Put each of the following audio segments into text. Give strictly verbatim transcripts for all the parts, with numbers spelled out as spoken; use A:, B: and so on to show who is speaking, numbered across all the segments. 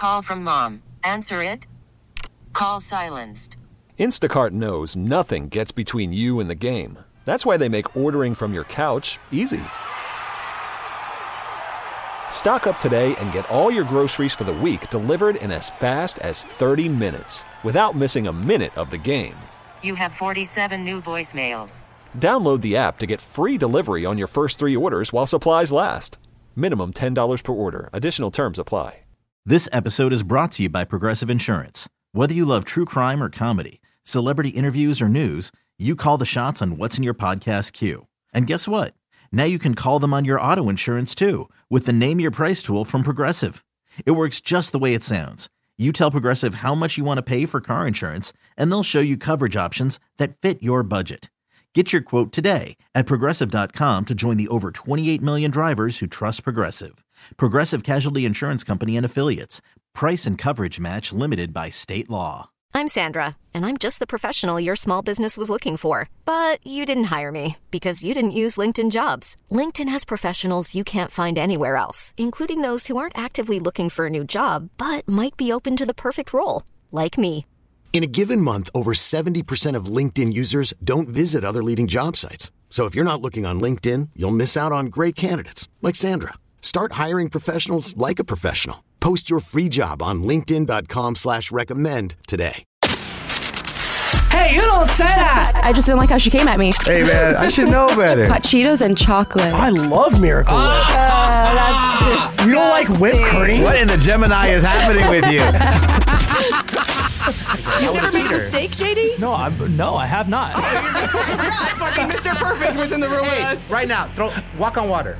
A: Call from mom. Answer it. Call silenced.
B: Instacart knows nothing gets between you and the game. That's why they make ordering from your couch easy. Stock up today and get all your groceries for the week delivered in as fast as thirty minutes without missing a minute of the game.
A: You have forty-seven new voicemails.
B: Download the app to get free delivery on your first three orders while supplies last. Minimum ten dollars per order. Additional terms apply.
C: This episode is brought to you by Progressive Insurance. Whether you love true crime or comedy, celebrity interviews or news, you call the shots on what's in your podcast queue. And guess what? Now you can call them on your auto insurance too with the Name Your Price tool from Progressive. It works just the way it sounds. You tell Progressive how much you want to pay for car insurance, and they'll show you coverage options that fit your budget. Get your quote today at Progressive dot com to join the over twenty-eight million drivers who trust Progressive. Progressive Casualty Insurance Company and Affiliates. Price and coverage match limited by state law.
D: I'm Sandra, and I'm just the professional your small business was looking for. But you didn't hire me because you didn't use LinkedIn Jobs. LinkedIn has professionals you can't find anywhere else, including those who aren't actively looking for a new job, but might be open to the perfect role, like me.
E: In a given month, over seventy percent of LinkedIn users don't visit other leading job sites. So if you're not looking on LinkedIn, you'll miss out on great candidates like Sandra. Start hiring professionals like a professional. Post your free job on linkedin dot com slash recommend today.
F: Hey, you don't say that!
G: I just didn't like how she came at me.
H: Hey, man, I should know better.
G: Hot Cheetos and chocolate.
F: I love Miracle Whip.
G: Uh, that's disgusting.
F: You don't like whipped cream?
H: What in the Gemini is happening with you?
I: You've never made a mistake, J D?
F: No, I'm, no, I have not.
I: Fucking Mister Perfect was in the room
J: hey,
I: with us.
J: Right now, throw, walk on water.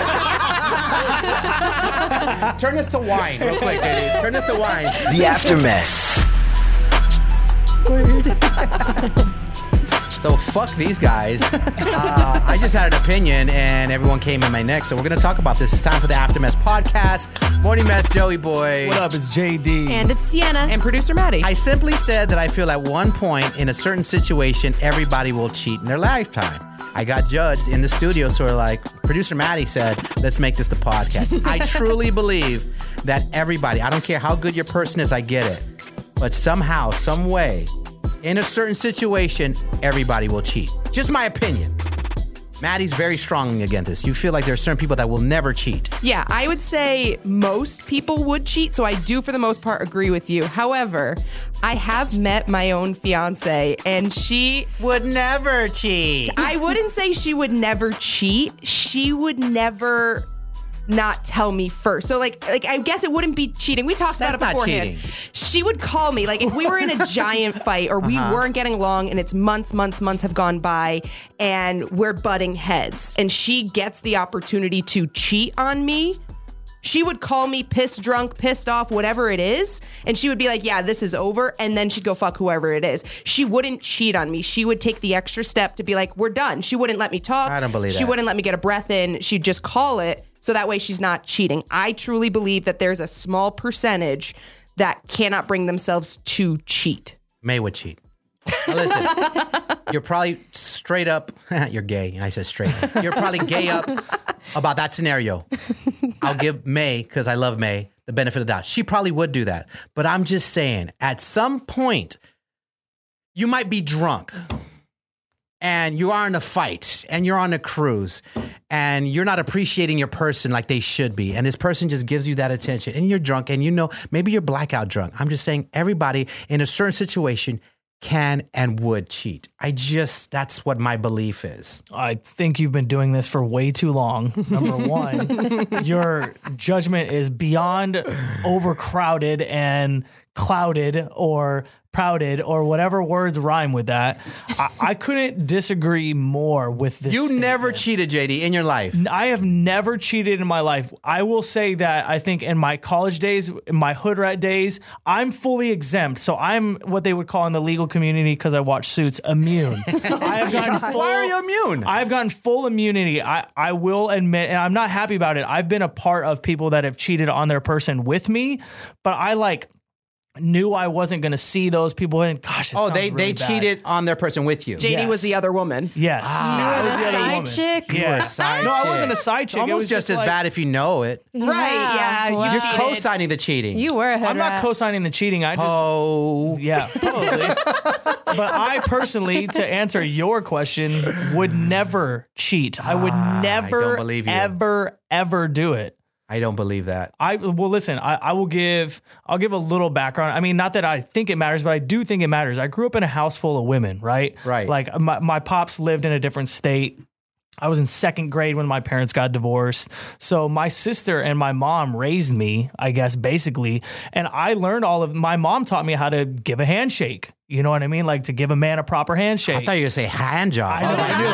J: Turn this to wine real quick, J D. Turn this to wine.
K: The Aftermess.
J: So fuck these guys. Uh, I just had an opinion and everyone came in my neck. So we're going to talk about this. It's time for the Aftermess podcast. Morning Mess, Joey Boy.
F: What up? It's J D.
I: And it's Sienna. And producer Maddie.
J: I simply said that I feel at one point in a certain situation, everybody will cheat in their lifetime. I got judged in the studio, so we're like, producer Maddie said, let's make this the podcast. I truly believe that everybody, I don't care how good your person is, I get it. But somehow, some way, in a certain situation, everybody will cheat. Just my opinion. Maddie's very strongly against this. You feel like there are certain people that will never cheat.
I: Yeah, I would say most people would cheat, so I do for the most part agree with you. However, I have met my own fiance, and she
J: would never cheat.
I: I wouldn't say she would never cheat. She would never not tell me first. So like like I guess it wouldn't be cheating. We talked
J: That's
I: about it beforehand.
J: Not cheating.
I: She would call me like if we were in a giant fight or we uh-huh. weren't getting along and it's months, months, months have gone by and we're butting heads and she gets the opportunity to cheat on me. She would call me pissed drunk, pissed off, whatever it is. And she would be like, yeah, this is over. And then she'd go fuck whoever it is. She wouldn't cheat on me. She would take the extra step to be like, we're done. She wouldn't let me talk.
J: I don't believe
I: she
J: that.
I: She wouldn't let me get a breath in. She'd just call it. So that way she's not cheating. I truly believe that there's a small percentage that cannot bring themselves to cheat.
J: May would cheat. Now listen, you're probably straight up, you're gay, and I said straight up. You're probably gay up about that scenario. I'll give May, because I love May, the benefit of the doubt. She probably would do that. But I'm just saying, at some point, you might be drunk. And you are in a fight and you're on a cruise and you're not appreciating your person like they should be. And this person just gives you that attention and you're drunk and you know, maybe you're blackout drunk. I'm just saying everybody in a certain situation can and would cheat. I just, that's what my belief is.
F: I think you've been doing this for way too long. Number one, your judgment is beyond overcrowded and clouded or prouded or whatever words rhyme with that. I, I couldn't disagree more with this.
J: You
F: statement.
J: Never cheated, J D, in your life.
F: I have never cheated in my life. I will say that I think in my college days, in my hood rat days, I'm fully exempt. So I'm what they would call in the legal community, because I watch Suits, immune. I have gotten full,
J: Why are you immune?
F: I've gotten full immunity. I, I will admit, and I'm not happy about it. I've been a part of people that have cheated on their person with me, but I like... knew I wasn't going to see those people. And gosh, it
J: Oh,
F: sounds
J: they
F: really
J: they
F: bad.
J: cheated on their person with you.
I: J D
F: Yes.
I: was the other woman.
F: Yes.
J: Ah.
F: I was the other
G: Side
F: woman.
G: chick?
J: You
F: Yeah.
J: were a side
F: no, I
J: chick.
F: wasn't a side chick. It
J: Almost
F: was
J: just as
F: like-
J: bad if you know it.
I: Right, yeah.
G: wow.
I: You
J: You're
I: cheated.
J: co-signing the cheating.
G: You were a hood
F: I'm not
G: rat.
F: co-signing the cheating. I just
J: Oh.
F: Yeah, probably. But I personally, to answer your question, would never cheat. I would
J: Ah, I
F: never,
J: don't believe you.
F: ever, ever do it.
J: I don't believe that.
F: I well, listen. I, I will give. I'll give a little background. I mean, not that I think it matters, but I do think it matters. I grew up in a house full of women, right?
J: Right.
F: Like my my pops lived in a different state. I was in second grade when my parents got divorced. So my sister and my mom raised me, I guess, basically. And I learned all of, my mom taught me how to give a handshake. You know what I mean? Like to give a man a proper handshake.
J: I thought you were going to say hand job.
F: I know,
J: was like,
F: I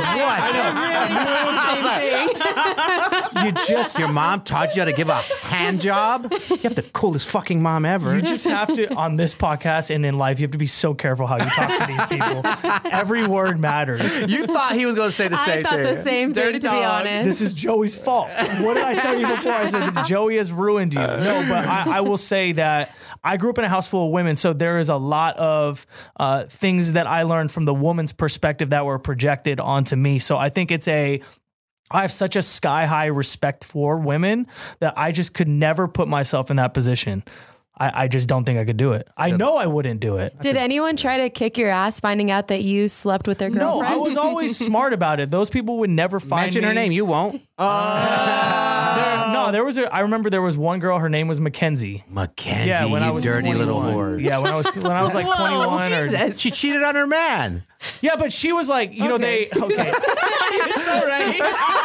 F: knew.
J: what?
F: You just,
J: Your mom taught you how to give a hand job? You have the coolest fucking mom ever.
F: you just have to, on this podcast and in life, you have to be so careful how you talk to these people. Every word matters.
J: You thought he was going to say the
G: I
J: same
G: thought
J: thing.
G: the same thing,
I: Dirty
G: to be
I: dog.
G: honest.
F: This is Joey's fault. What did I tell you before? I said that Joey has ruined you. No, but I, I will say that I grew up in a house full of women, so there is a lot of uh, things that I learned from the woman's perspective that were projected onto me. So I think it's a I have such a sky high respect for women that I just could never put myself in that position. I, I just don't think I could do it. I know I wouldn't do it.
G: Did anyone try to kick your ass finding out that you slept with their
F: No,
G: girlfriend?
F: I was always smart about it. Those people would never find
J: Mention
F: me.
J: her name. You won't.
F: There, no, there was a. I remember there was one girl. Her name was Mackenzie.
J: Mackenzie,
F: Yeah, when
J: you
F: I was
J: dirty little
F: twenty-one.
J: whore.
F: Yeah, when I was when I was like
I: Whoa,
F: twenty-one. Or,
I: Jesus.
J: She cheated on her man.
F: yeah, but she was like, you know, they okay. It's all right.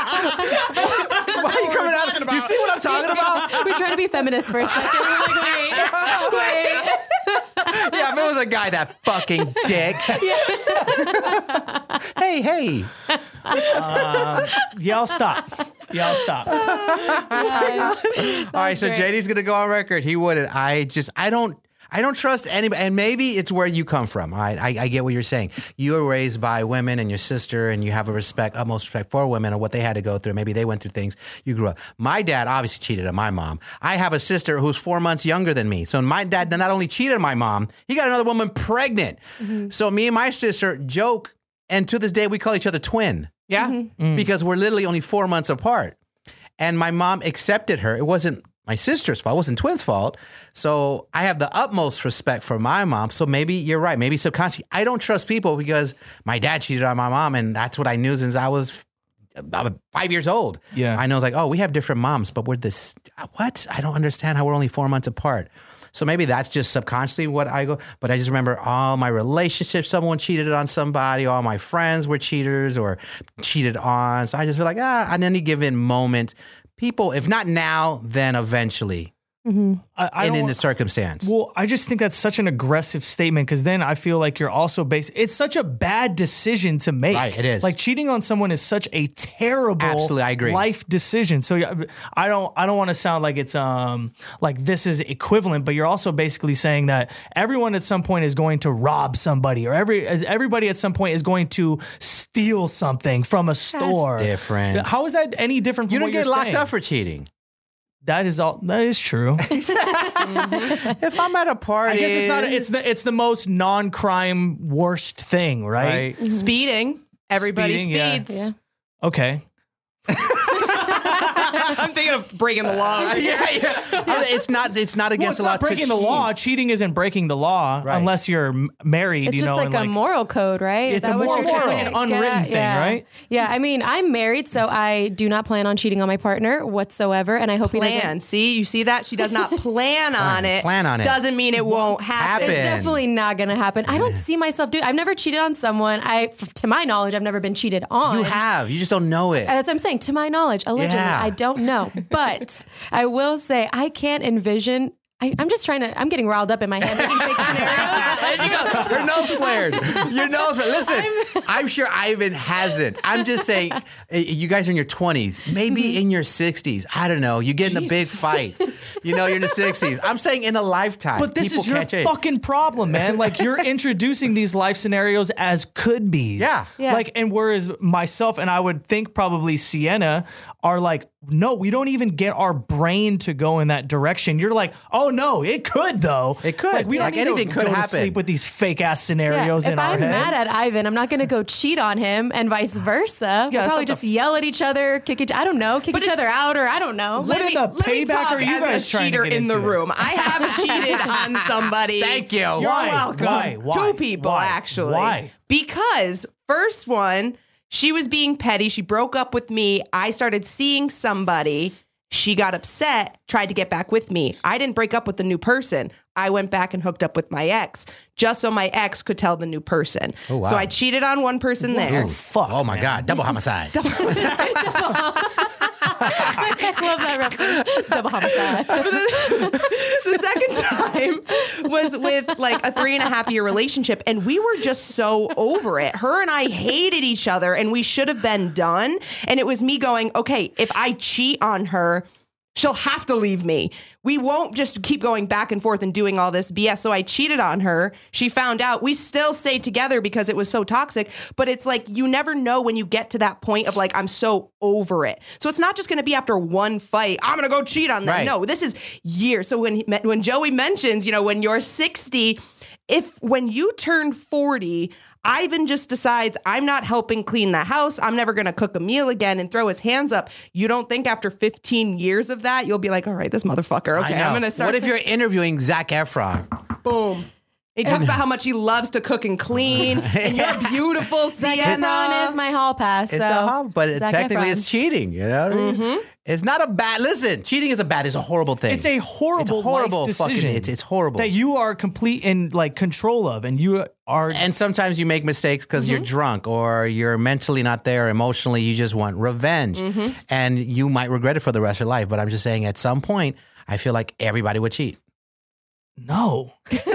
J: Why are you coming out? You see what I'm talking about?
G: We're trying to be feminist for a second. We're like, wait, wait.
J: Yeah, if it was a guy, that fucking dick. hey, hey.
F: Um, y'all stop. Y'all stop.
J: All right, so
G: great.
J: J D's gonna go on record. He wouldn't. I just, I don't, I don't trust anybody. And maybe it's where you come from. All right, I, I get what you're saying. You were raised by women and your sister, and you have a respect, utmost respect for women and what they had to go through. Maybe they went through things. You grew up. My dad obviously cheated on my mom. I have a sister who's four months younger than me. So my dad not only cheated on my mom, he got another woman pregnant.
G: Mm-hmm.
J: So me and my sister joke, and to this day we call each other twin.
I: Yeah.
F: Mm.
J: Because we're literally only four months apart. And my mom accepted her. It wasn't my sister's fault. It wasn't twins' fault. So I have the utmost respect for my mom. So maybe you're right. Maybe subconsciously. I don't trust people because my dad cheated on my mom, and that's what I knew since I was about five years old.
F: Yeah.
J: I know it's like, oh, we have different moms, but we're this. What? I don't understand how we're only four months apart. So maybe that's just subconsciously what I go. But I just remember all my relationships, someone cheated on somebody, all my friends were cheaters or cheated on. So I just feel like, ah, on any given moment, people, if not now, then eventually.
F: I, I
J: and in
F: don't-
J: the circumstance.
F: Well, I just think that's such an aggressive statement because then I feel like you're also based. It's such a bad decision to make.
J: Right, it is.
F: Like cheating on someone is such a terrible,
J: Absolutely, I agree.
F: life decision. So yeah, I don't, I don't want to sound like it's um like this is equivalent, but you're also basically saying that everyone at some point is going to rob somebody, or every everybody at some point is going to steal something from a store.
J: different.
F: How is that any different? From
J: You don't
F: what
J: get
F: you're
J: locked
F: saying?
J: up for cheating.
F: That is all. That is true.
J: If I'm at a party,
F: I guess it's not. It's the it's the most non-crime worst thing, right?
J: right.
I: Speeding. Everybody
F: Speeding, yeah.
I: speeds.
G: Yeah.
F: Okay.
I: I'm thinking of breaking the law.
J: yeah, yeah. I mean, it's not. It's not
F: Well,
J: against
F: it's
J: the law.
F: not breaking
J: to
F: the
J: cheat.
F: law. Cheating isn't breaking the law
J: Right.
F: unless you're m- married.
G: It's
F: you
G: just
F: know,
G: like
F: and
G: a
F: like
G: moral code, right?
F: It's
G: Is
F: a
G: that what
F: moral-
G: you're
F: moral,
G: trying
F: an
G: to get
F: unwritten
G: at?
F: thing,
G: Yeah.
F: right?
G: Yeah, I mean, I'm married, so I do not plan on cheating on my partner whatsoever, and I hope he
I: Plan.
G: doesn't.
I: See, you see that? She does not plan on it.
J: Plan on it.
I: Doesn't mean it won't happen.
J: happen.
G: It's definitely not going to happen. I don't see myself doing. I've never cheated on someone. I, f- to my knowledge, I've never been cheated on.
J: You have. You just don't know it.
G: That's what I'm saying. To my knowledge, allegedly,
J: Yeah.
G: I don't know. But I will say, I can't envision. I, I'm just trying to. I'm getting riled up in my head. Making fake scenarios.
J: There you go. Her nose flared. Your nose flared. Listen, I'm, sure Ivan hasn't. I'm just saying, eh, you guys are in your twenties, maybe in your sixties. I don't know. You get in a big fight. You know, you're in the sixties. I'm saying in a lifetime.
F: But this
J: people
F: is your
J: can't change.
F: fucking problem, man. Like you're introducing these life scenarios as could be.
J: Yeah.
G: Yeah.
F: Like, and whereas myself and I would think probably Sienna are like, no, we don't even get our brain to go in that direction. You're like, oh no, it could though.
J: It could.
F: Like, we don't
J: Like,
F: need
J: anything
F: to
J: could
F: go to
J: happen.
F: sleep with these fake ass
G: Yeah,
F: scenarios
G: if
F: in our
G: I'm
F: head.
G: mad at Ivan, I'm not going to go cheat on him and vice versa.
F: Yeah,
G: we'll
F: that's
G: probably
F: not the
G: just yell at each other, kick each, I don't know, kick
I: But
G: each
I: it's-
G: other out, or I don't know.
F: What in the
I: let me
F: payback
I: talk
F: are you
I: as
F: guys
I: a
F: trying to
I: cheater
F: get
I: in the
F: into?
I: room. I have cheated on somebody.
J: Thank you.
I: You're
F: Why?
I: welcome.
F: Why? Why?
I: Two people,
F: Why?
I: actually.
F: Why?
I: Because first one, she was being petty. She broke up with me. I started seeing somebody. She got upset, tried to get back with me. I didn't break up with the new person. I went back and hooked up with my ex just so my ex could tell the new person.
J: Oh, wow.
I: So I cheated on one person there.
J: Ooh, fuck. Oh my
F: man.
J: God. Double homicide.
G: I love that reference. Double homicide.
I: The second time was with like a three and a half year relationship, and we were just so over it. Her and I hated each other, and we should have been done. And it was me going, okay, if I cheat on her, she'll have to leave me. We won't just keep going back and forth and doing all this B S. So I cheated on her. She found out. We still stayed together because it was so toxic. But it's like, you never know when you get to that point of like, I'm so over it. So it's not just going to be after one fight, I'm going to go cheat on them.
J: Right.
I: No, this is years. So when, he, when Joey mentions, you know, when you're sixty, if when you turn forty, Ivan just decides, I'm not helping clean the house, I'm never going to cook a meal again, and throw his hands up. You don't think after fifteen years of that, you'll be like, all right, this motherfucker, okay,
J: I know.
I: I'm going to start.
J: What if you're interviewing Zac Efron?
I: Boom. He talks about how much he loves to cook and clean, and you're beautiful,
G: Zac
I: Sienna.
G: Efron is my hall pass.
J: It's
G: so
J: a hobby, but it,
G: Zac
J: technically
G: Efron.
J: it's cheating. You know what I mean?
I: Mm-hmm.
J: It's not a bad. Listen, cheating is a bad. It's a horrible thing.
F: It's a horrible,
J: It's a horrible
F: life
J: fucking.
F: decision
J: It's it's horrible.
F: that you are complete in like control of, and you are.
J: And sometimes you make mistakes because
I: Mm-hmm.
J: you're drunk or you're mentally not there. Emotionally, you just want revenge,
I: Mm-hmm.
J: and you might regret it for the rest of your life. But I'm just saying, at some point, I feel like everybody would cheat.
F: No.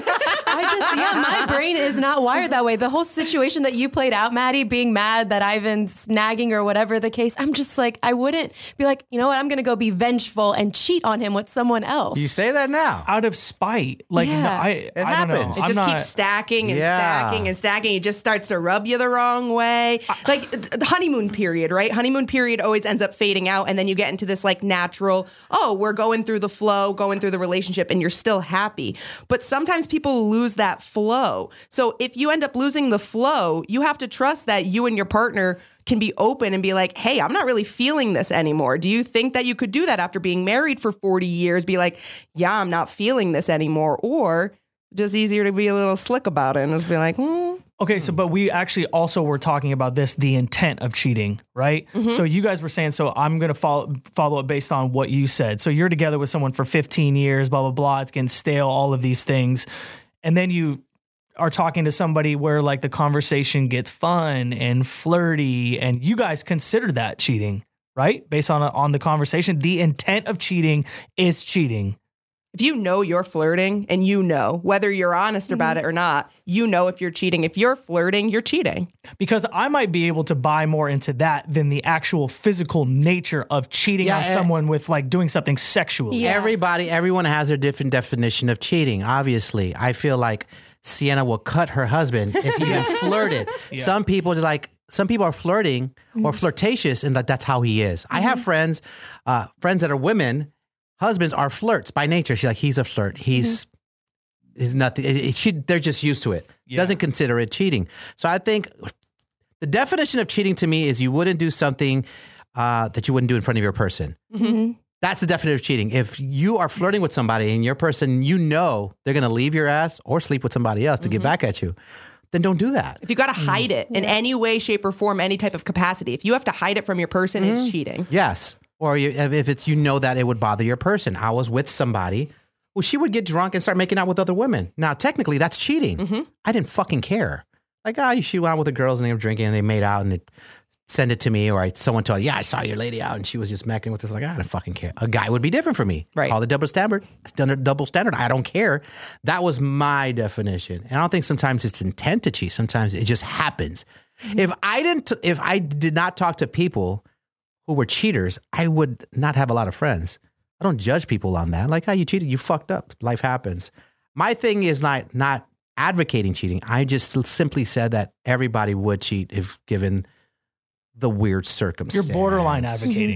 G: I just, yeah, my brain is not wired that way. The whole situation that you played out, Maddie, being mad that Ivan's nagging or whatever the case, I'm just like, I wouldn't be like, you know what, I'm going to go be vengeful and cheat on him with someone else.
J: You say that now.
F: Out of spite, like
G: Yeah.
F: no, I,
J: It
F: I don't know.
J: happens.
I: It
F: I'm
I: just
F: not,
I: keeps stacking and
J: Yeah.
I: stacking and stacking. It just starts to rub you the wrong way. Like the honeymoon period, right? Honeymoon period always ends up fading out. And then you get into this like natural, oh, we're going through the flow, going through the relationship, and you're still happy. But sometimes people lose that flow. So if you end up losing the flow, you have to trust that you and your partner can be open and be like, hey, I'm not really feeling this anymore. Do you think that you could do that after being married for forty years? Be like, yeah, I'm not feeling this anymore. Or just easier to be a little slick about it and just be like, hmm.
F: Okay, so but we actually also were talking about this, the intent of cheating, right? So you guys were saying, so I'm gonna follow follow it based on what you said. So you're together with someone for fifteen years, blah blah blah. It's getting stale, all of these things, and then you are talking to somebody where like the conversation gets fun and flirty, and you guys consider that cheating, right? Based on on the conversation, the intent of cheating is cheating.
I: If you know you're flirting and you know, whether you're honest about it or not, you know if you're cheating. If you're flirting, you're cheating.
F: Because I might be able to buy more into that than the actual physical nature of cheating
J: Yeah,
F: on
J: and-
F: someone with like doing something sexually.
G: Yeah.
J: Everybody, everyone has their different definition of cheating. Obviously, I feel like Sienna will cut her husband if he even flirted. Some people just like some people are flirting or flirtatious, and that that's how he is. I have friends, uh, friends that are women. Husbands are flirts by nature. She's like, he's a flirt. He's he's nothing. It, it, she, they're just used to it.
F: Yeah.
J: Doesn't consider it cheating. So I think the definition of cheating to me is you wouldn't do something uh, that you wouldn't do in front of your person.
G: Mm-hmm.
J: That's the definition of cheating. If you are flirting with somebody and your person, you know they're going to leave your ass or sleep with somebody else to get back at you, then don't do that.
I: If you got to hide it in any way, shape, or form, any type of capacity, if you have to hide it from your person, it's cheating.
J: Yes. Or you, if it's, you know that it would bother your person. I was with somebody, well, she would get drunk and start making out with other women. Now, technically, that's cheating. I didn't fucking care. Like, oh, she went out with the girls and they were drinking and they made out and it send it to me, or I, someone told, yeah, I saw your lady out and she was just macking with us. Like, I don't fucking care. A guy would be different for me.
I: Right.
J: Call it double standard. It's done a double standard. I don't care. That was my definition. And I don't think sometimes it's intent to cheat. Sometimes it just happens. If I didn't, if I did not talk to people who were cheaters, I would not have a lot of friends. I don't judge people on that. Like, oh, you cheated, you fucked up. Life happens. My thing is not not advocating cheating. I just simply said that everybody would cheat if given the weird circumstance.
F: You're borderline advocating.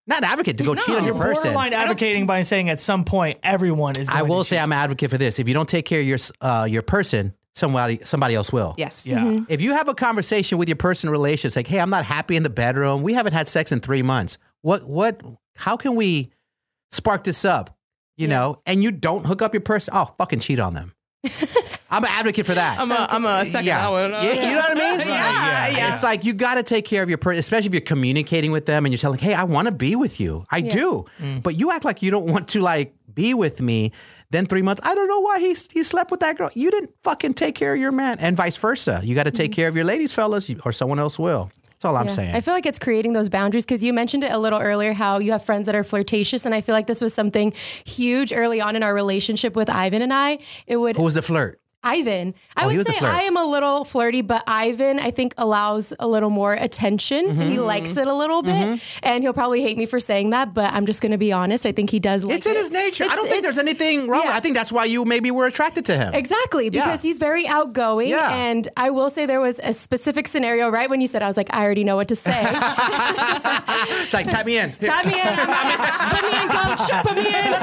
J: Not an advocate to go cheat on your person.
F: Borderline advocating by saying at some point everyone is. Going
J: I will
F: to
J: say
F: cheat.
J: I'm an advocate for this. If you don't take care of your uh, your person, somebody somebody else will.
I: Yes.
F: Yeah.
G: Mm-hmm.
J: If you have a conversation with your person relations, like, hey, I'm not happy in the bedroom. We haven't had sex in three months. What what? How can we spark this up? You
G: Yeah.
J: know, and you don't hook up your person. Oh, fucking cheat on them. I'm an advocate for that.
I: I'm a, I'm a second
J: yeah.
I: that one.
J: Yeah, you know what I mean?
I: Yeah, yeah, yeah.
J: It's like you got to take care of your person, especially if you're communicating with them and you're telling, hey, I want to be with you. I do. But you act like you don't want to like be with me. Then three months, I don't know why he, he slept with that girl. You didn't fucking take care of your man, and vice versa. You got to take care of your ladies, fellas, or someone else will. That's all I'm
G: Yeah.
J: saying.
G: I feel like it's creating those boundaries because you mentioned it a little earlier how you have friends that are flirtatious. And I feel like this was something huge early on in our relationship with Ivan and I. It would
J: Who was the flirt?
G: Ivan. I
J: Oh, he
G: would
J: was the
G: say
J: flirt.
G: I am a little flirty, but Ivan, I think, allows a little more attention.
J: Mm-hmm.
G: He likes it a little bit. And he'll probably hate me for saying that, but I'm just going to be honest. I think he does like
J: It's in
G: it.
J: his nature. I
G: It's-
J: don't think
G: it's-
J: there's anything wrong.
G: yeah.
J: I think that's why you maybe were attracted to him.
G: Exactly, because
J: Yeah.
G: he's very outgoing.
J: Yeah.
G: And I will say there was a specific scenario right when you said, I was like, I already know what to say.
J: It's like, tap me in. Here.
G: Tap me in. Put me in, coach. Put me in.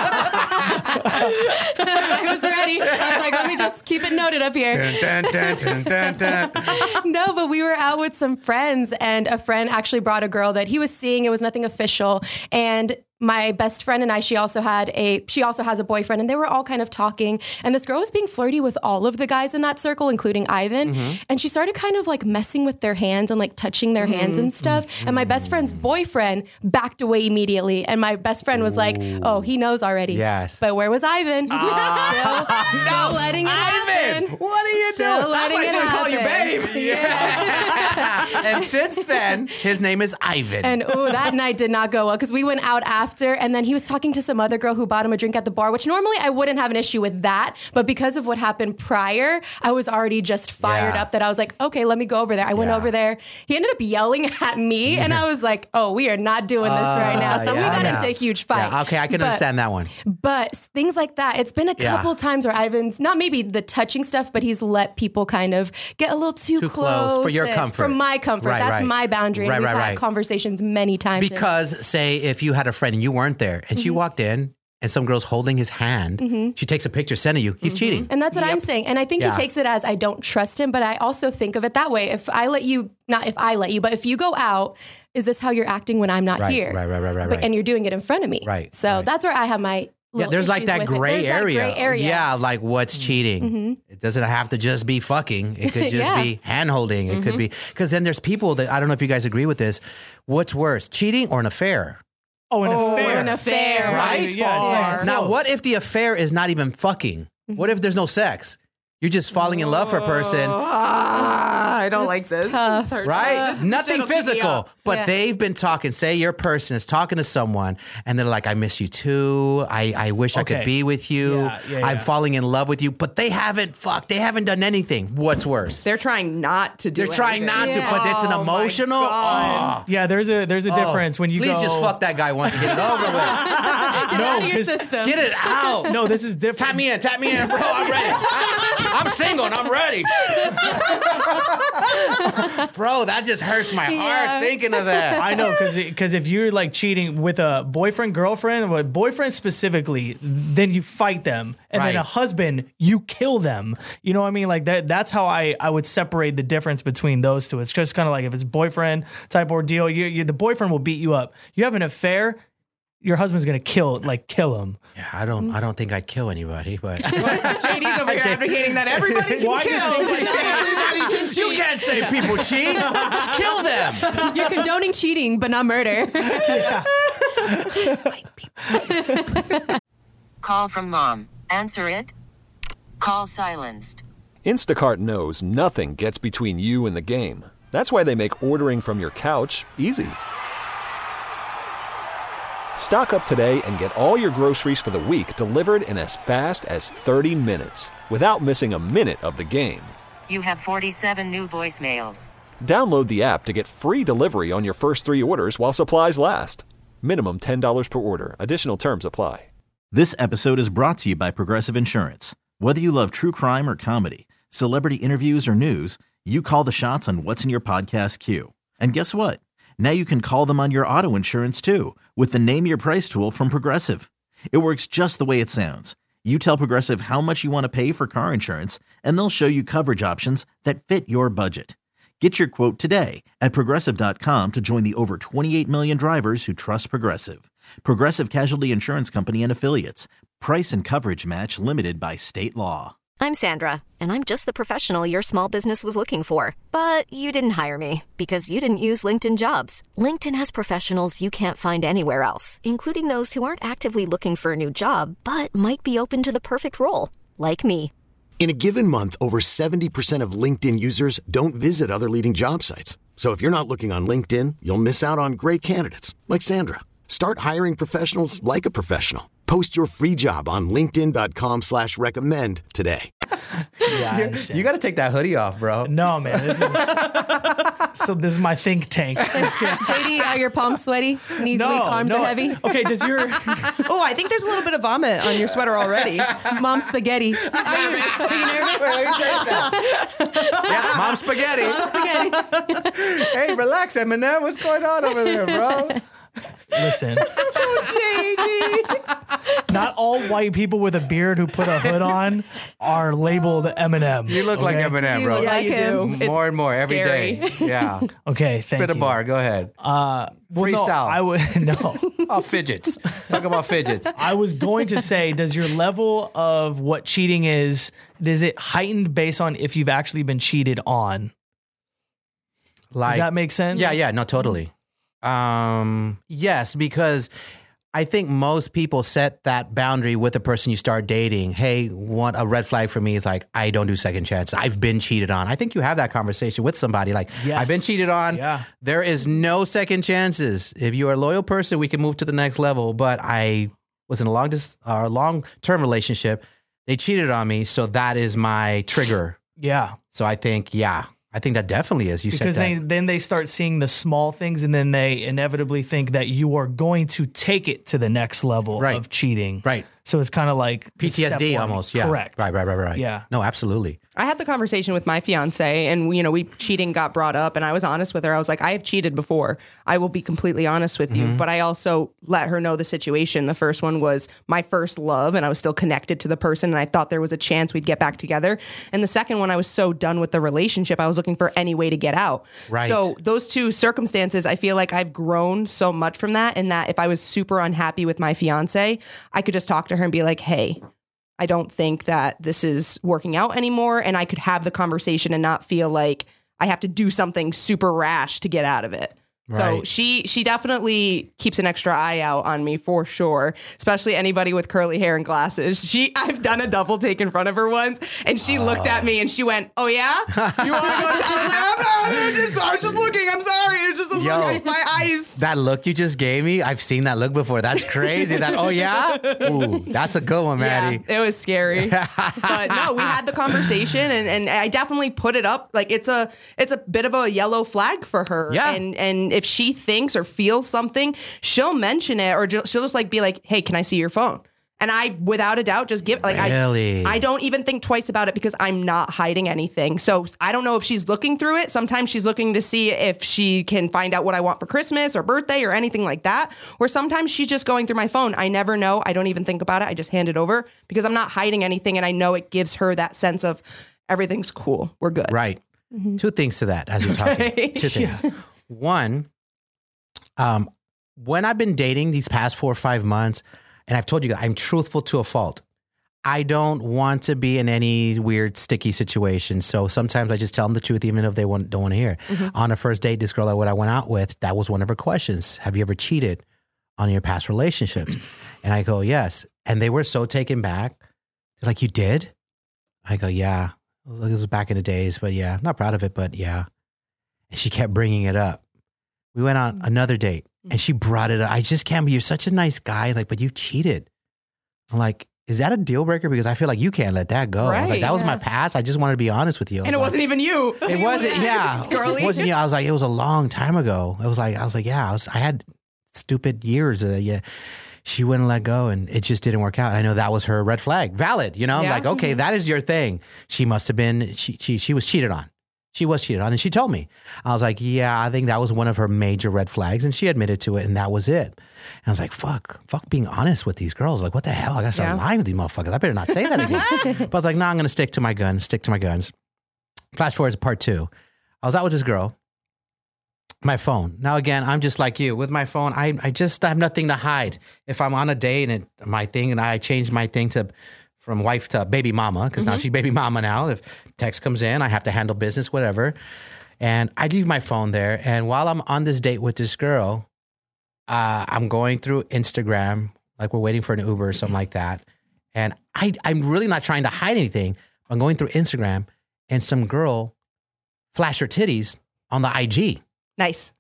G: I was ready. I was like, let me just keep it noted up here.
J: Dun, dun, dun, dun, dun, dun.
G: No, but we were out with some friends, and a friend actually brought a girl that he was seeing. It was nothing official. And my best friend and I, she also had a, she also has a boyfriend, and they were all kind of talking. And this girl was being flirty with all of the guys in that circle, including Ivan. And she started kind of like messing with their hands and like touching their hands and stuff. And my best friend's boyfriend backed away immediately. And my best friend was like, oh, he knows already.
J: Yes.
G: But where was Ivan? still, still letting it happen.
J: What are you
G: Still
J: doing?
G: letting
J: That's why
G: it
J: I call you
G: happen.
J: babe. Yeah. And since then, his name is Ivan.
G: And oh, that night did not go well because we went out after, and then he was talking to some other girl who bought him a drink at the bar, which normally I wouldn't have an issue with that. But because of what happened prior, I was already just fired
J: Yeah.
G: up that I was like, okay, let me go over there. I went
J: Yeah.
G: over there. He ended up yelling at me, and I was like, oh, we are not doing this right now. So
J: Uh, yeah,
G: we got
J: yeah.
G: into a huge fight.
J: Yeah, okay, I can
G: But-
J: understand that one.
G: But things like that, it's been a
J: Yeah.
G: couple times where Ivan's not maybe the touching stuff, but he's let people kind of get a little too,
J: Too close for your
G: and-
J: comfort.
G: For my comfort.
J: Right,
G: That's
J: right.
G: my boundary. And
J: Right,
G: we've
J: right,
G: had
J: right.
G: conversations many times. and-
J: Because, say, if you had a friend and you weren't there, and she walked in, and some girl's holding his hand, she takes a picture, sending you, he's cheating.
G: And that's what I'm saying. And I think
J: Yeah.
G: he takes it as I don't trust him, but I also think of it that way. If I let you, not if I let you, but if you go out, is this how you're acting when I'm not
J: Right,
G: here?
J: right, right, right, right,
G: But,
J: right.
G: And you're doing it in front of me.
J: Right,
G: So
J: right.
G: that's where I have my.
J: Yeah,
G: little
J: there's like
G: issues
J: that
G: with it.
J: gray
G: There's that
J: area.
G: gray area.
J: Yeah, like what's cheating? It doesn't have to just be fucking. It could just
G: Yeah.
J: be hand holding. It could be, because then there's people that, I don't know if you guys agree with this. What's worse, cheating or an affair?
F: Oh, an affair.
G: an affair.
J: Right?
F: Yeah, it's not
J: Now,
F: close.
J: what if the affair is not even fucking? What if there's no sex? You're just falling in love for a person,
I: Ah, I don't like
G: It's
I: this.
G: tough.
I: This hurts.
J: right?
I: This
J: Nothing
I: shit'll keep me
J: physical,
I: up.
J: but
G: Yeah.
J: they've been talking. Say your person is talking to someone, and they're like, "I miss you too. I, I wish I could
F: Okay.
J: be with you.
F: Yeah, yeah,
J: I'm
F: yeah.
J: falling in love with you." But they haven't fucked. They haven't done anything. What's worse?
I: They're trying not to do
J: They're trying
I: anything.
J: not to, but it's an
I: Oh, my
J: emotional.
I: God.
J: Oh.
F: Yeah, there's a there's a difference when you
J: Please
F: go.
J: just fuck that guy once and get it over with.
G: Get
F: No,
G: out of your
F: 'cause-
G: system.
J: Get it out.
F: No, this is different.
J: Tap me in, tap me in, bro. I'm ready. I'm single and I'm ready. Bro, that just hurts my heart
G: Yeah.
J: thinking of that.
F: I know, because because if you're like cheating with a boyfriend, girlfriend, or boyfriend specifically, then you fight them, and then
J: Right.
F: a husband, you kill them. You know what I mean? Like that. That's how I I would separate the difference between those two. It's just kind of like if it's boyfriend type ordeal, you, you the boyfriend will beat you up. You have an affair, your husband's gonna kill like kill him.
J: Yeah, I don't I don't think I'd kill anybody, but
I: J D's over here advocating that everybody can
F: Why
I: kill,
F: just-
I: but not everybody can cheat.
J: you can't say people cheat. Just kill them.
G: You're condoning cheating, but not murder.
A: Call from mom. Answer it. Call silenced.
B: Instacart knows nothing gets between you and the game. That's why they make ordering from your couch easy. Stock up today and get all your groceries for the week delivered in as fast as thirty minutes without missing a minute of the game.
A: You have forty-seven new voicemails.
B: Download the app to get free delivery on your first three orders while supplies last. Minimum ten dollars per order. Additional terms apply.
C: This episode is brought to you by Progressive Insurance. Whether you love true crime or comedy, celebrity interviews or news, you call the shots on what's in your podcast queue. And guess what? Now you can call them on your auto insurance too with the Name Your Price tool from Progressive. It works just the way it sounds. You tell Progressive how much you want to pay for car insurance, and they'll show you coverage options that fit your budget. Get your quote today at Progressive dot com to join the over twenty-eight million drivers who trust Progressive. Progressive Casualty Insurance Company and Affiliates. Price and coverage match limited by state law.
D: I'm Sandra, and I'm just the professional your small business was looking for. But you didn't hire me because you didn't use LinkedIn Jobs. LinkedIn has professionals you can't find anywhere else, including those who aren't actively looking for a new job, but might be open to the perfect role, like me.
E: In a given month, over seventy percent of LinkedIn users don't visit other leading job sites. So if you're not looking on LinkedIn, you'll miss out on great candidates like Sandra. Start hiring professionals like a professional. Post your free job on linkedin dot com slash recommend today.
F: Yeah,
J: You got to take that hoodie off, bro.
F: No, man. This is, so this is my think tank.
G: J D, are your palms sweaty? Knees
F: No,
G: weak, arms
F: no.
G: are heavy?
F: Okay, does your
I: Oh, I think there's a little bit of vomit on your sweater already.
G: Mom spaghetti. Are you, are you nervous?
J: Yeah, mom spaghetti.
G: Mom spaghetti.
J: Hey, relax, Eminem. What's going on over there, bro?
F: listen? Not all white people with a beard who put a hood on are labeled Eminem.
H: You look like
F: okay?
H: Eminem, bro.
I: Yeah, you do.
J: More and more every day. Yeah.
F: Okay, thank
J: Spit a
F: you.
J: bar. Go ahead.
F: Uh, well, no,
J: Freestyle.
F: I would no.
J: Oh, fidgets. Talk about fidgets.
F: I was going to say, does your level of what cheating is, is it heightened based on if you've actually been cheated on?
J: Like,
F: Does that make sense?
J: Yeah, yeah, no, totally. Um, yes, because I think most people set that boundary with the person you start dating. Hey, what a red flag for me is like, I don't do second chances. I've been cheated on. I think you have that conversation with somebody like,
F: Yes.
J: I've been cheated on.
F: Yeah.
J: There is no second chances. If you are a loyal person, we can move to the next level. But I was in a long, dis- or a long-term relationship. They cheated on me, so that is my trigger.
F: Yeah.
J: So I think, yeah. I think that definitely is. You
F: Because
J: said
F: they,
J: that.
F: then they start seeing the small things, and then they inevitably think that you are going to take it to the next level
J: Right.
F: of cheating.
J: Right.
F: So it's kind of like
J: P T S D
F: step one.
J: almost. Yeah.
F: Correct.
J: Right, right, right, right.
F: Yeah.
J: No, absolutely.
I: I had the conversation with my fiance, and you know, we cheating got brought up, and I was honest with her. I was like, I have cheated before. I will be completely honest with you, but I also let her know the situation. The first one was my first love, and I was still connected to the person, and I thought there was a chance we'd get back together. And the second one, I was so done with the relationship, I was looking for any way to get out.
J: Right.
I: So those two circumstances, I feel like I've grown so much from that, and that if I was super unhappy with my fiance, I could just talk to her and be like, hey, I don't think that this is working out anymore. And I could have the conversation and not feel like I have to do something super rash to get out of it. So
J: Right.
I: she she definitely keeps an extra eye out on me for sure, especially anybody with curly hair and glasses. She I've done a double take in front of her once, and she looked at me and she went, "Oh yeah, you want to go?" I was like, "I'm not, it's- I was just looking. I'm sorry. It's just a
J: Yo.
I: look at my eyes."
J: That look you just gave me, I've seen that look before. That's crazy. That, oh, yeah? Ooh, that's a good one, Maddie.
I: Yeah, it was scary. But no, we had the conversation, and, and I definitely put it up. Like it's a it's a bit of a yellow flag for her.
J: Yeah.
I: And and if she thinks or feels something, she'll mention it, or ju- she'll just like be like, "Hey, can I see your phone?" And I, without a doubt, just give like
J: Really?
I: I I don't even think twice about it because I'm not hiding anything. So I don't know if she's looking through it. Sometimes she's looking to see if she can find out what I want for Christmas or birthday or anything like that. Or sometimes she's just going through my phone. I never know. I don't even think about it. I just hand it over because I'm not hiding anything, and I know it gives her that sense of everything's cool. We're good.
J: Right. Two things to that as you're talking. Two things. One, um, when I've been dating these past four or five months, and I've told you guys, I'm truthful to a fault. I don't want to be in any weird, sticky situation. So sometimes I just tell them the truth, even if they want, don't want to hear. On a first date, this girl that I went out with, that was one of her questions. Have you ever cheated on your past relationships? And I go, yes. And they were so taken back. They're like, you did? I go, yeah. It was, it was back in the days, but yeah, I'm not proud of it, but yeah. And she kept bringing it up. We went on another date, and she brought it up. I just can't be, you're such a nice guy, like, but you cheated. I'm like, is that a deal breaker? Because I feel like you can't let that go. I was like,
I: Right,
J: that was
I: yeah.
J: my past. I just wanted to be honest with you. I
I: And it
J: was
I: wasn't
J: like,
I: even you.
J: It wasn't, yeah.
I: Girly.
J: It wasn't, you know, I was like, it was a long time ago. It was like, I was like, yeah, I, was, I had stupid years. Uh, yeah. She wouldn't let go, and it just didn't work out. I know that was her red flag. Valid, you know? I'm
I: Yeah.
J: like, okay, that is your thing. She must have been, she, she, she was cheated on. She was cheated on, and she told me. I was like, yeah, I think that was one of her major red flags, and she admitted to it, and that was it. And I was like, fuck, fuck being honest with these girls. Like, what the hell? I gotta start
I: Yeah.
J: lying with these motherfuckers. I better not say that again. But I was like, no, nah, I'm gonna stick to my guns, stick to my guns. Flash forward to part two. I was out with this girl. My phone. Now, again, I'm just like you. With my phone, I I just have nothing to hide. If I'm on a date and it, my thing, and I changed my thing to from wife to baby mama, because now she's baby mama now. If text comes in, I have to handle business, whatever. And I leave my phone there. And while I'm on this date with this girl, uh, I'm going through Instagram, like we're waiting for an Uber or something like that. And I, I'm really not trying to hide anything. I'm going through Instagram, and some girl flashed her titties on the I G.
I: Nice.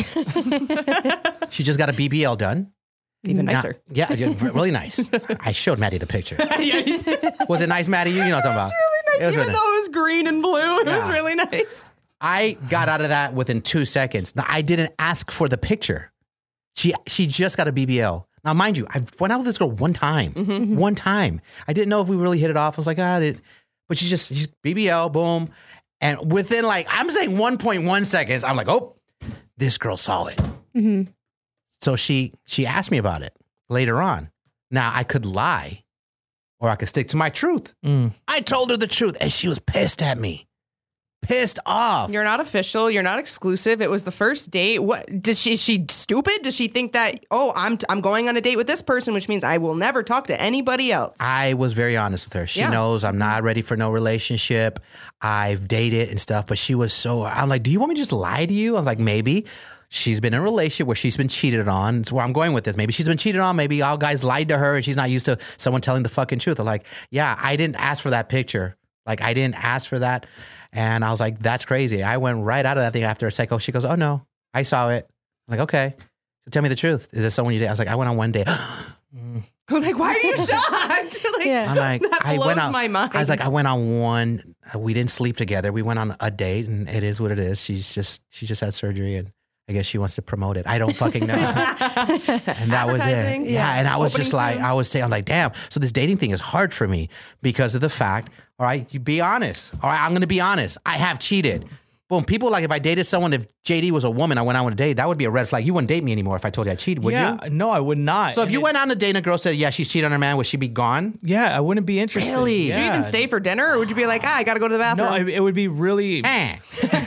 J: She just got a B B L done.
I: Even
J: Now-
I: nicer.
J: yeah, yeah, really nice. I showed Maddie the picture.
I: Yeah, you did.
J: Was it nice, Maddie? You know what I'm talking about.
I: Really nice.
J: It was
I: Even
J: really
I: though it was green and blue, it was
J: Yeah.
I: really nice.
J: I got out of that within two seconds. Now, I didn't ask for the picture. She she just got a B B L. Now, mind you, I went out with this girl one time.
I: Mm-hmm.
J: One time. I didn't know if we really hit it off. I was like, ah, it. But she just, she's B B L, boom. And within like, I'm saying one point one seconds, I'm like, oh, this girl saw it.
I: Mm-hmm.
J: So she she asked me about it later on. Now, I could lie or I could stick to my truth.
F: Mm.
J: I told her the truth, and she was pissed at me. Pissed off.
I: You're not official. You're not exclusive. It was the first date. What does she? Is she stupid? Does she think that? Oh, I'm I'm going on a date with this person, which means I will never talk to anybody else.
J: I was very honest with her. She
I: Yeah.
J: knows I'm not ready for no relationship. I've dated and stuff, but she was so, I'm like, do you want me to just lie to you? I was like, maybe. She's been in a relationship where she's been cheated on. It's where I'm going with this. Maybe she's been cheated on. Maybe all guys lied to her and she's not used to someone telling the fucking truth. I'm like, yeah, I didn't ask for that picture. Like, I didn't ask for that. And I was like, that's crazy. I went right out of that thing after a second. She goes, oh, no, I saw it. I'm like, okay. So tell me the truth. Is this someone you did? I was like, I went on one date.
I: I'm like, why are you shocked? Like,
G: Yeah.
J: I'm like,
I: that
J: I
I: blows
J: went on.
I: my mind.
J: I was like, I went on one. uh, We didn't sleep together. We went on a date, and it is what it is. She's just, she just had surgery, and I guess she wants to promote it. I don't fucking know. And that was it.
I: Advertising?
J: Yeah,
I: Yeah.
J: and I was
I: Opening
J: just like,
I: soon.
J: I was, t- I'm like, damn. So this dating thing is hard for me because of the fact. All right, you be honest. All right, I'm gonna be honest. I have cheated. Boom. People like if I dated someone, if J D was a woman, I went out on a date, that would be a red flag. You wouldn't date me anymore if I told you I cheated, would
F: yeah,
J: you?
F: no, I would not.
J: So if
F: And
J: you
F: it-
J: went on a date and a girl said, yeah, she's cheated on her man, would she be gone?
F: yeah, I wouldn't be interested.
J: Really?
I: Did you even
F: Yeah.
I: stay for dinner, or would you be like, ah, I got to go to the bathroom?
F: No, I- it would be really.
J: Eh.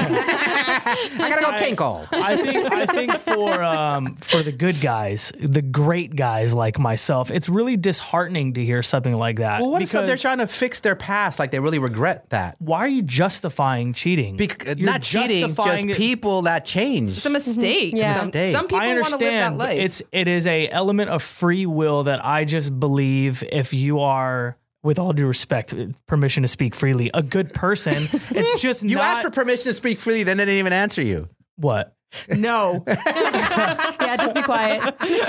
J: I gotta go tinkle.
F: I think I think for um, for the good guys, the great guys like myself, it's really disheartening to hear something like that.
J: Well, what if so- they're
F: because
J: trying to fix their past, like they really regret that?
F: why are you justifying cheating?
J: Bec-
F: You're
J: not cheating, just
F: justifying it-
J: people that changed.
I: It's a mistake.
G: Yeah.
I: Some,
J: Mistake.
I: some people
F: I
I: want to live that
F: understand. but
I: life.
F: It's it is a element of free will that I just believe if you are, with all due respect, permission to speak freely, a good person. It's just
J: You
F: not
J: asked for permission to speak freely, then they didn't even answer you.
F: what
I: no.
G: Yeah, just be quiet.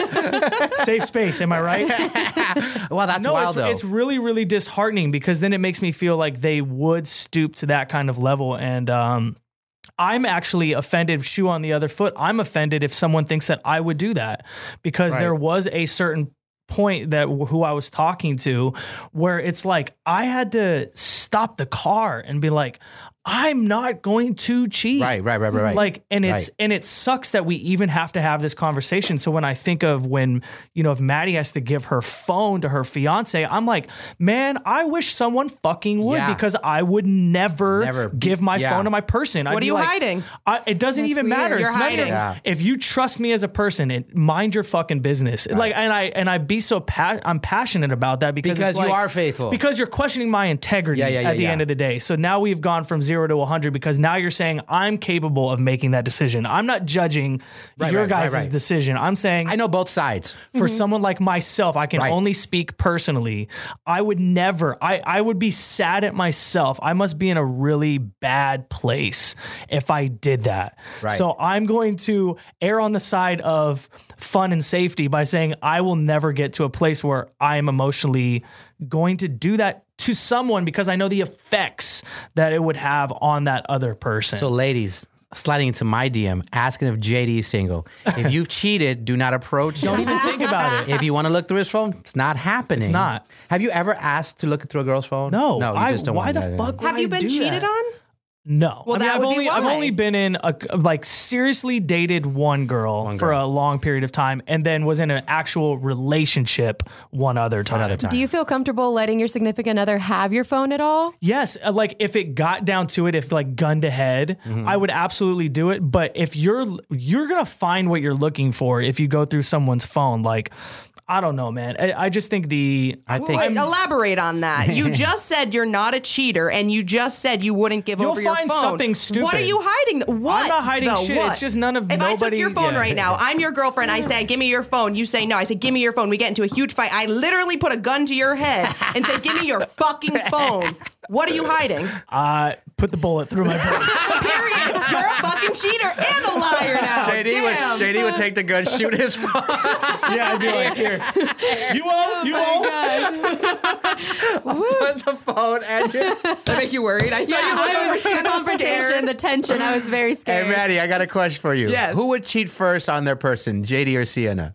F: safe space. Am I right?
J: Well, that's
F: No,
J: wild
F: it's,
J: though.
F: it's really, really disheartening because then it makes me feel like they would stoop to that kind of level. And um, I'm actually offended, shoe on the other foot. I'm offended if someone thinks that I would do that because
J: Right.
F: there was a certain point that who I was talking to where it's like I had to stop the car and be like, I'm not going to cheat.
J: Right, right, right, right, right.
F: Like, and it's,
J: Right.
F: and it sucks that we even have to have this conversation. So when I think of when, you know, if Maddie has to give her phone to her fiance, I'm like, man, I wish someone fucking would
J: Yeah.
F: because I would never,
J: Never.
F: give my
J: Yeah.
F: phone to my person. I'd
I: What are
F: be
I: you
F: like,
I: hiding?
F: I, it doesn't
G: That's
F: even
G: weird.
F: matter.
I: You're
F: It's not
I: hiding.
F: even-
J: Yeah.
F: If you trust me as a person, it, mind your fucking business. Like, and I, and I be so, pa- I'm passionate about that because,
J: Because
F: it's
J: you
F: like-
J: are faithful.
F: Because you're questioning my integrity
J: Yeah, yeah, yeah,
F: at the
J: yeah.
F: end of the day. So now we've gone from zero to one hundred because now you're saying I'm capable of making that decision. I'm not judging
J: Right,
F: your
J: right, right,
F: guys'
J: right.
F: decision. I'm saying
J: I know both sides.
F: for someone like myself, I can
J: Right.
F: only speak personally. I would never, I, I would be sad at myself. I must be in a really bad place if I did that.
J: Right.
F: So I'm going to err on the side of fun and safety by saying I will never get to a place where I am emotionally going to do that to someone because I know the effects that it would have on that other person.
J: So, ladies, sliding into my D M, asking if J D is single. If you've cheated, do not approach
F: don't
J: him.
F: even think about it.
J: If you want to look through his phone, it's not happening.
F: It's not.
J: Have you ever asked to look through a girl's phone?
F: No,
J: no. You
F: I,
J: just don't
F: why
J: want
F: the
J: that.
F: fuck would
I: Have you
F: I
I: been
F: do
I: cheated
F: that?
I: on?
F: No.
I: Well,
F: I mean,
I: that
F: I've
I: would be
F: only I've
I: why.
F: only been in a like seriously dated one girl
J: One
F: for
J: girl.
F: a long period of time, and then was in an actual relationship one other time.
J: Another time.
G: Do you feel comfortable letting your significant other have your phone at all?
F: Yes, uh, like if it got down to it, if like gun to head,
J: Mm-hmm.
F: I would absolutely do it. But if you're you're gonna find what you're looking for if you go through someone's phone, like. I don't know, man. I, I just think the
J: I think
I: Wait, elaborate on that. You just said you're not a cheater, and you just said you wouldn't give
F: You'll
I: over your
F: phone.
I: phone.
F: Something stupid.
I: What are you hiding? What?
F: I'm not hiding
I: though?
F: shit.
I: What?
F: It's just none of
I: If
F: nobody.
I: I took your phone
F: yeah.
I: right now, I'm your girlfriend. I say, "Give me your phone." You say no. I say, "Give me your phone." We get into a huge fight. I literally put a gun to your head and say, "Give me your fucking phone." What are you hiding?
F: Uh, put the bullet through my brain.
I: Period. You're a fucking cheater and a liar now.
J: J D would
I: Damn.
J: J D would take the gun, shoot his phone.
F: Yeah, I'd be like, here. You won't. You won't.
J: Put the phone and your.
I: That make you worried? I saw
G: Yeah,
I: you look
G: I
I: over
G: was the
I: kind of
G: confrontation,
I: scared.
G: the tension. I was very
J: Hey,
G: scared.
J: Maddie, I got a question for you.
I: Yes.
J: Who would cheat first on their person, J D or Sienna?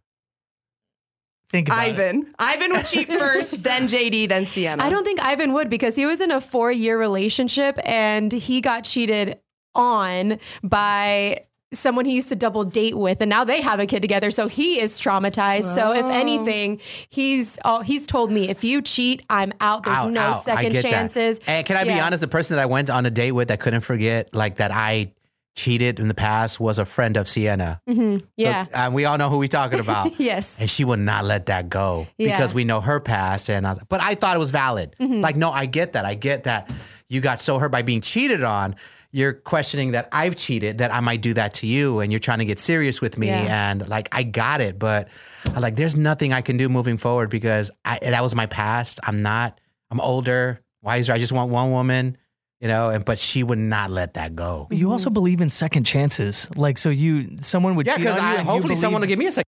F: Think about it.
I: Ivan. Ivan would cheat first, then J D, then Sienna.
G: I don't think Ivan would because he was in a four year relationship and he got cheated on by someone he used to double date with, and now they have a kid together, so he is traumatized. So if anything, he's oh, he's told me, if you cheat, I'm out. There's
J: Out,
G: no
J: out. I
G: second
J: get that.
G: chances.
J: And can I be
G: Yeah.
J: honest? The person that I went on a date with that couldn't forget, like that I cheated in the past, was a friend of Sienna.
G: Mm-hmm. Yeah.
J: So, um, we all know who we're talking about.
G: Yes.
J: And she would not let that go
G: Yeah.
J: because we know her past. And I was, but I thought it was valid.
G: Mm-hmm.
J: Like, no, I get that. I get that you got so hurt by being cheated on. You're questioning that I've cheated, that I might do that to you, and you're trying to get serious with me.
G: Yeah.
J: And like, I got it, but I'm like, there's nothing I can do moving forward because I, that was my past. I'm not, I'm older, wiser. I just want one woman, you know, and but she would not let that go.
F: But you also believe in second chances. Like, so you, someone would
J: Yeah,
F: cheat on
J: because
F: you.
J: I
F: and you
J: hopefully someone will
F: believe-
J: give me a second.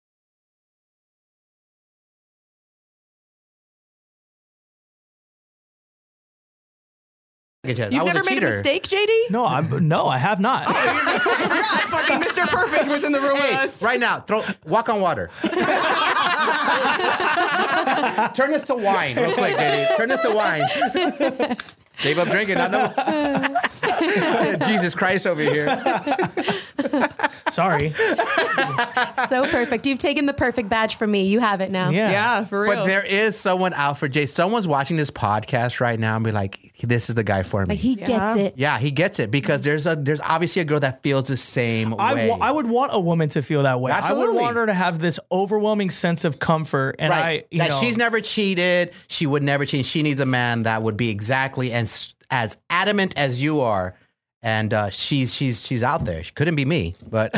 I: You've
J: I was
I: never
J: a
I: made
J: cheater.
I: a mistake, J D?
F: No, I'm, no, I have not.
I: I forgot. Fucking Mister Perfect was in the room with
J: Hey,
I: us.
J: right now, throw walk on water. Turn this to wine, real quick, J D. Turn this to wine. Gave up drinking. Not no. Jesus Christ over here.
F: Sorry.
G: So perfect. You've taken the perfect badge from me. You have it now.
F: Yeah.
I: Yeah, for real.
J: But there is someone out for Jay. Someone's watching this podcast right now and be like, "This is the guy for me."
G: Like he gets it.
J: Yeah, he gets it because there's a there's obviously a girl that feels the same
F: I,
J: way.
F: wa- I would want a woman to feel that way. I
J: Absolutely.
F: would want her to have this overwhelming sense of comfort. And
J: right.
F: I, you
J: that
F: know,
J: she's never cheated. She would never cheat. She needs a man that would be exactly as as adamant as you are. And uh, she's she's she's out there. She couldn't be me, but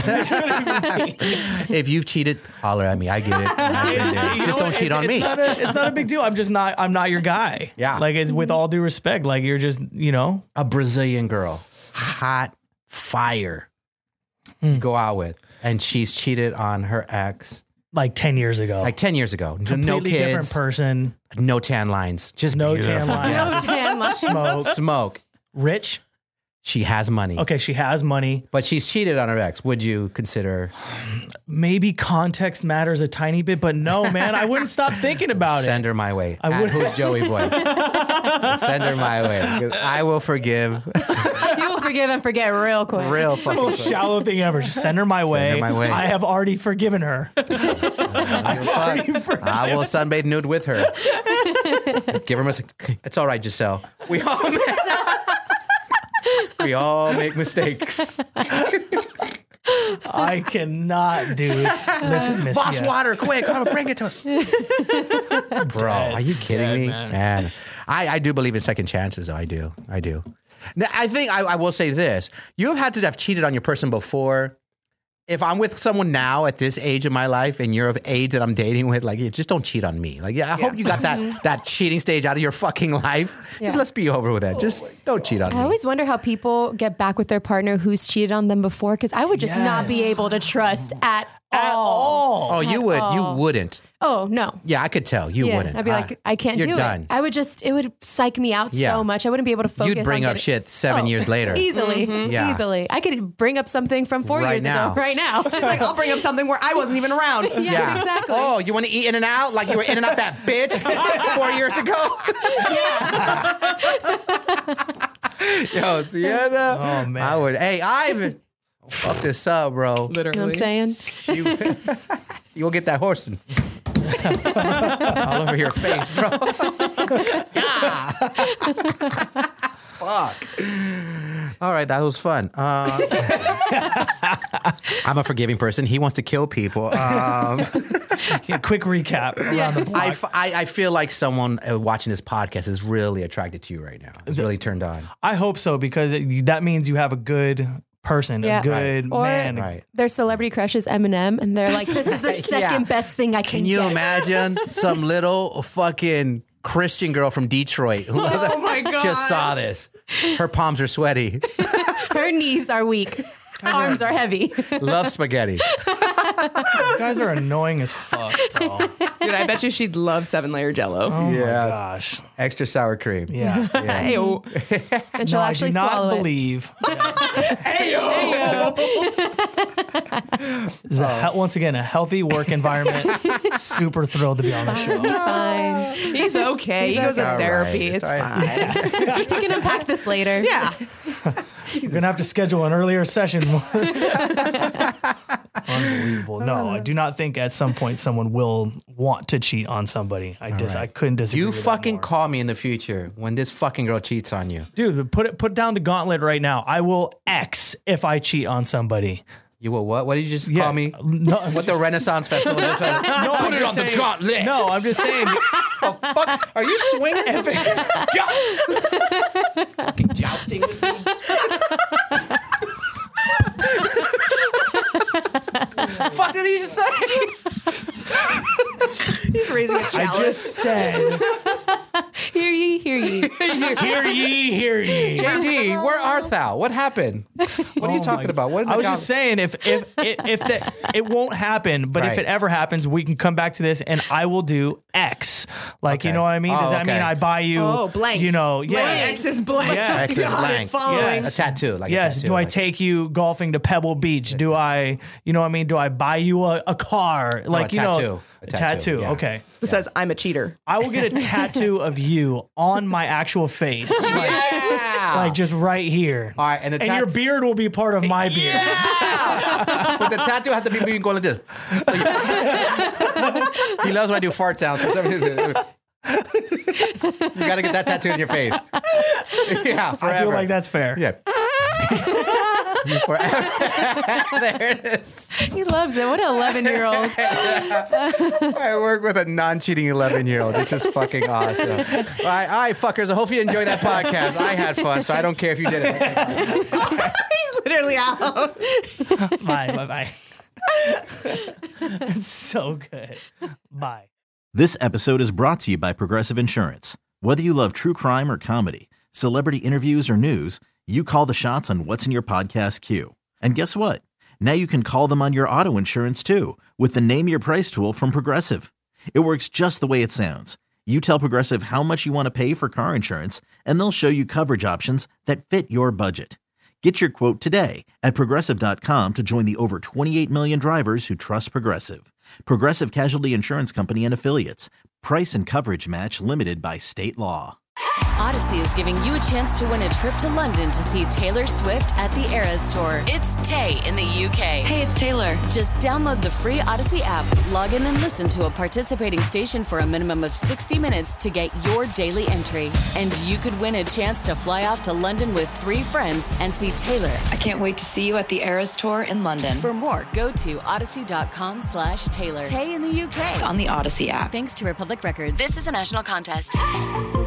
J: if you've cheated, holler at me. I get it. I've been there.
F: you know
J: Just
F: what?
J: don't cheat
F: It's-
J: on
F: it's
J: me.
F: Not a, it's not a big deal. I'm just not. I'm not your guy.
J: Yeah.
F: Like it's with all due respect. Like you're just, you know.
J: A Brazilian girl, hot fire,
F: Hmm.
J: you go out with, and she's cheated on her ex
F: Like ten years ago.
J: like ten years ago. No
F: completely different
J: kids,
F: person.
J: no tan lines, just
F: No
J: beautiful.
F: tan lines.
J: Yes.
G: Tan line.
F: Smoke.
J: Smoke.
F: Rich.
J: She has money.
F: Okay, she has money.
J: But she's cheated on her ex. Would you consider
F: Maybe context matters a tiny bit, but no, man, I wouldn't stop thinking about
J: send
F: it.
J: her my way?
F: I
J: At
F: would-
J: Who's Joey Boy? Send her my way. 'Cause I will forgive.
G: You will forgive and forget real quick.
J: Real
F: It's the
J: fucking
F: most
J: quick.
F: shallow thing ever. Just send her my way.
J: her my way.
F: I have already forgiven her. I've already forgiven
J: I will sunbathe nude with her. Give her a. It's all right, Giselle. We all make, we all make mistakes.
F: I cannot, dude. Listen, Miss
J: Boss
F: Yet.
J: water, quick! Oh, bring it to us, bro. Are you kidding
F: Dead,
J: me,
F: man.
J: man? I, I do believe in second chances, though. I do. I do. Now, I think I, I will say this: you have had to have cheated on your person before. If I'm with someone now at this age of my life, and you're of age that I'm dating with, like, yeah, just don't cheat on me. Like, yeah, I hope you got that that cheating stage out of your fucking life.
G: Yeah.
J: Just let's be over with that. Just don't cheat on
G: I
J: me.
G: always wonder how people get back with their partner who's cheated on them before, because I would just not be
F: Yes.
G: able to trust at,
F: At all.
J: Oh, you would. You
G: all.
J: wouldn't.
G: Oh, no.
J: Yeah, I could tell. You
G: yeah,
J: wouldn't.
G: I'd be
J: Uh,
G: like, I can't
J: you're
G: do
J: done.
G: it. I would just, it would psych me out
J: Yeah.
G: so much. I wouldn't be able to focus
J: You'd bring
G: on
J: up
G: getting-
J: shit seven
G: Oh,
J: years later.
G: Easily.
J: Yeah.
G: Easily. I could bring up something from four
J: Right
G: years
J: now.
G: ago right now.
I: She's like, I'll bring up something where I wasn't even around.
G: yeah, exactly.
J: Oh, you want to eat In and Out like you were In and Out that bitch four years ago? Yo, Sienna.
F: Oh, man.
J: I would. Hey, Ivan. Fuck this up, bro.
I: Literally.
G: You know what I'm saying?
J: You, you will get that horse in. all over your face, bro. Yeah. Fuck. All right, that was fun. Uh, I'm a forgiving person. He wants to kill people. Um,
F: Yeah, quick recap around the block.
J: I, f- I, I feel like someone uh, watching this podcast is really attracted to you right now. It's really turned on.
F: I hope so, because it, that means you have a good person,
G: Yeah.
F: a good
G: Or-
F: man.
J: Right.
G: Their celebrity crush is Eminem, and they're like, "This is the second
J: Yeah.
G: best thing I can,
J: Can you
G: get."
J: imagine some little fucking Christian girl from Detroit who
I: Oh my God.
J: just saw this? Her palms are sweaty.
G: Her knees are weak, arms are heavy.
J: Love spaghetti.
F: You guys are annoying as fuck, bro.
I: Dude, I bet you she'd love seven layer jello.
F: Oh
J: Yes.
F: my gosh.
J: Extra sour cream.
F: Yeah.
I: Ayo.
G: And she'll
F: No, I
G: actually
F: do not
G: swallow
F: believe.
G: it.
F: This is a he- once again a healthy work environment. Super thrilled to be on the show.
G: He's fine.
I: He's okay. He goes to
J: All right.
I: therapy. It's
J: All right.
I: fine.
G: We can unpack this later.
I: Yeah.
F: You're gonna have to schedule an earlier session. Unbelievable. No, I do not think at some point someone will want to cheat on somebody. I dis- I couldn't disagree.
J: You
F: with that
J: fucking
F: more.
J: call me in the future when this fucking girl cheats on you.
F: Dude, put it put down the gauntlet right now. I will X if I cheat on somebody.
J: You will what? What did you just
F: Yeah,
J: call me?
F: no.
J: What the Renaissance Festival just had?
F: No,
J: Put
F: I'm
J: it
F: just
J: on the
F: saying-
J: gauntlet.
F: No, I'm just saying.
J: Oh, fuck. Are you swinging some shit? Fucking jousting with me? Fuck did he just say?
I: He's raising a
F: I
I: challenge.
F: just said,
G: Hear ye, hear ye.
F: hear ye, hear ye.
J: J D, where art thou? What happened? What are you
F: Oh
J: talking
F: my-
J: about? What in
F: I
J: the
F: was just saying, if if if, if that it won't happen, but if
J: Right.
F: it ever happens, we can come back to this, and I will do X. Like, you
J: Okay.
F: know what I mean? Does
J: Oh,
F: that mean
J: okay.
F: I buy you?
I: Oh, blank.
F: You know, yeah.
I: My ex is blank.
F: Yeah.
J: X is
I: Got it,
J: blank.
I: following.
F: Yes.
J: A tattoo, like
F: yes.
J: a tattoo.
F: Do I
J: like-
F: take you golfing to Pebble Beach? Do I, you know what I mean? Do I buy you a, a car? Like,
J: a
F: you know,
J: tattoo. A
F: a
J: tattoo,
F: tattoo.
J: yeah.
F: Okay.
I: That says I'm a cheater.
F: I will get a tattoo of you on my actual face. Like,
J: Yeah.
F: like just right here.
J: All right, and the
F: and your
J: tat-
F: beard will be part of my beard.
J: Yeah. But the tattoo has to be me going like this. So you- he loves when I do fart sounds for some reason. You got to get that tattoo in your face. Yeah, forever.
F: I feel like that's fair.
J: Yeah. Forever. There it is.
G: He loves it. What an eleven-year-old.
J: I work with a non-cheating eleven-year-old. This is fucking awesome. All right, all right, fuckers. I hope you enjoyed that podcast. I had fun, so I don't care if you did it.
I: He's literally out.
F: Bye. Bye. Bye. It's so good. Bye.
C: This episode is brought to you by Progressive Insurance. Whether you love true crime or comedy, celebrity interviews or news, you call the shots on what's in your podcast queue. And guess what? Now you can call them on your auto insurance too with the Name Your Price tool from Progressive. It works just the way it sounds. You tell Progressive how much you want to pay for car insurance, and they'll show you coverage options that fit your budget. Get your quote today at Progressive dot com to join the over twenty-eight million drivers who trust Progressive. Progressive Casualty Insurance Company and Affiliates. Price and coverage match limited by state law.
K: Odyssey is giving you a chance to win a trip to London to see Taylor Swift at the Eras Tour. It's Tay in the U K.
L: Hey, it's Taylor.
K: Just download the free Odyssey app, log in and listen to a participating station for a minimum of sixty minutes to get your daily entry. And you could win a chance to fly off to London with three friends and see Taylor.
L: I can't wait to see you at the Eras Tour in London.
K: For more, go to odyssey.com slash Taylor. Tay in the U K.
L: It's on the Odyssey app.
K: Thanks to Republic Records. This is a national contest.